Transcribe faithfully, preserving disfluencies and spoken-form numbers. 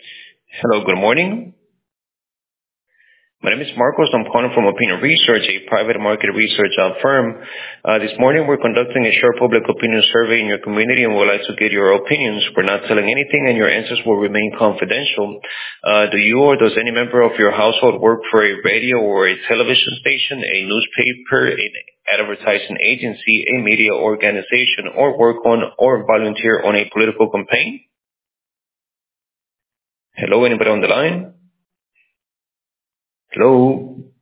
Hello, good morning. My name is Marcos. I'm calling from Opinion Research, a private market research uh, firm. Uh, this morning, we're conducting a short public opinion survey in your community, and we'd like to get your opinions. We're not telling anything, and your answers will remain confidential. Uh, do you or does any member of your household work for a radio or a television station, a newspaper, an advertising agency, a media organization, or work on or volunteer on a political campaign? Hello, anybody on the line? Hello?